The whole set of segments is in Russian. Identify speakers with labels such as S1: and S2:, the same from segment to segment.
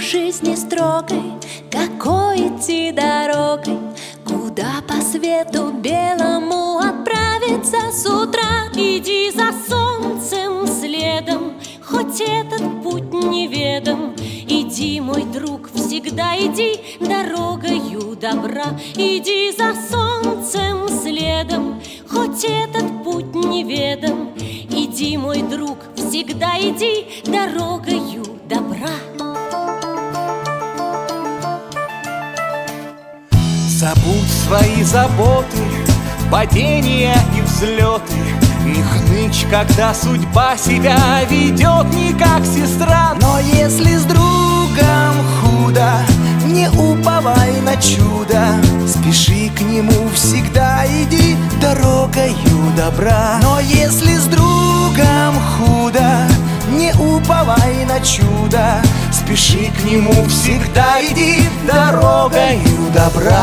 S1: жизни строгой, какой идти дорогой, куда по свету белому отправиться с утра.
S2: Иди за солнцем следом, хоть этот путь неведом. Иди, мой друг, всегда иди дорогою добра. Иди за солнцем следом, хоть этот путь неведом. Иди, мой друг, всегда иди дорогою добра.
S3: Забудь свои заботы, падения и взлеты. Не хнычь, когда судьба себя ведет не как сестра.
S4: Но если с другом худо, не уповай на чудо. Спеши к нему, всегда иди дорогою добра. Но если с другом худо, не уповай на чудо. Спеши к нему, всегда иди дорогою добра.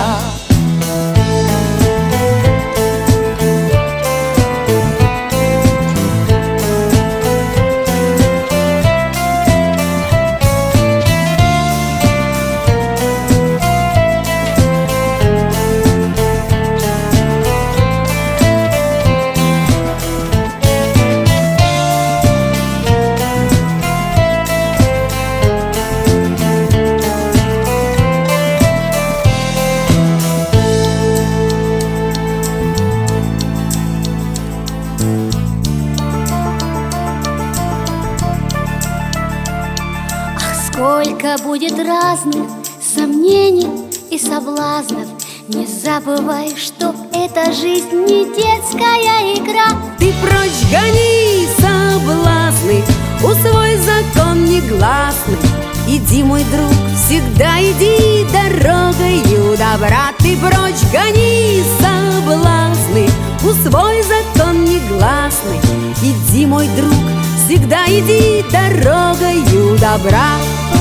S1: Сколько будет разных сомнений и соблазнов, не забывай, что эта жизнь не детская игра.
S5: Ты прочь гони соблазны, усвой закон негласный. Иди, мой друг, всегда иди дорогою добра. Ты прочь гони соблазны, усвой закон негласный. Иди, мой друг, всегда иди дорогою добра.